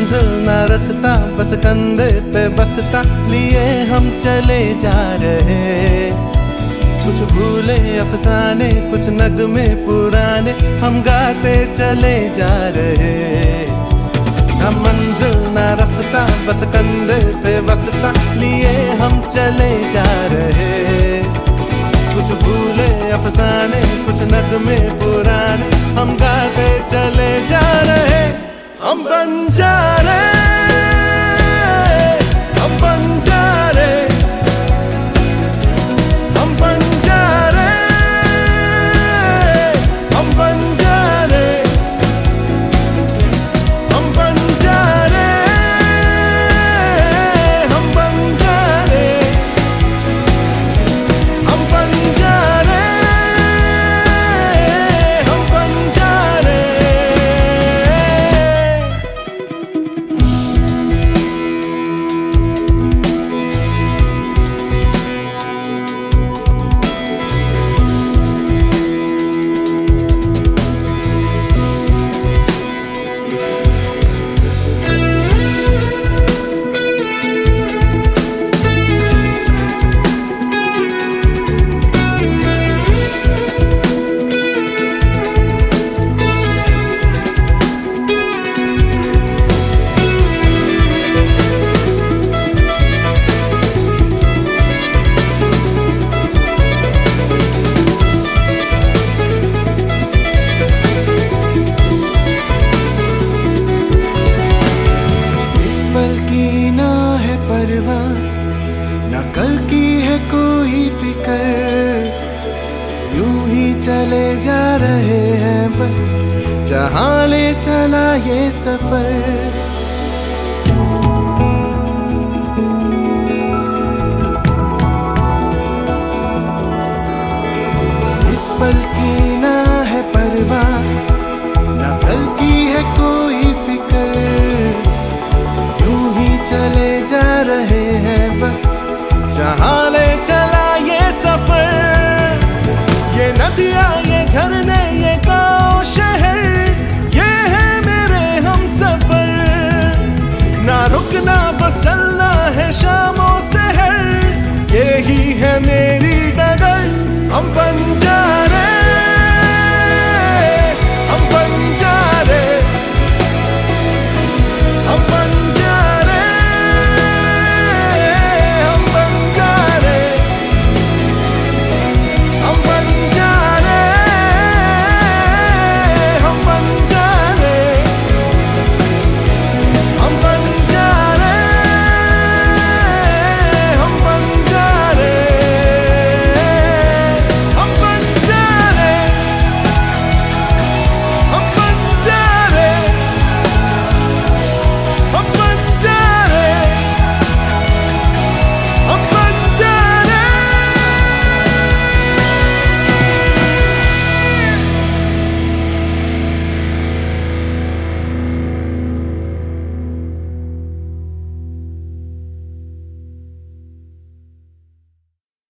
मंजिल ना रास्ता, बस कंधे पे बसता लिए हम चले जा रहे। कुछ भूले अफसाने, कुछ नगमे पुराने हम गाते चले जा रहे। ना मंजिल ना रास्ता, बस कंधे पे बसता लिए हम चले जा रहे। कुछ भूले अफसाने, कुछ नगमे पुराने हम गाते चले जा रहे। हम बंजारे, हम बंजारे, हम बंजारे, हम बंजारे, हम बंजारे, हम बंजारे, हम बंजारे, हम बंजारे। ना कल की है कोई फिकर, यूं ही चले जा रहे हैं बस जहां ले चला ये सफर। इस पल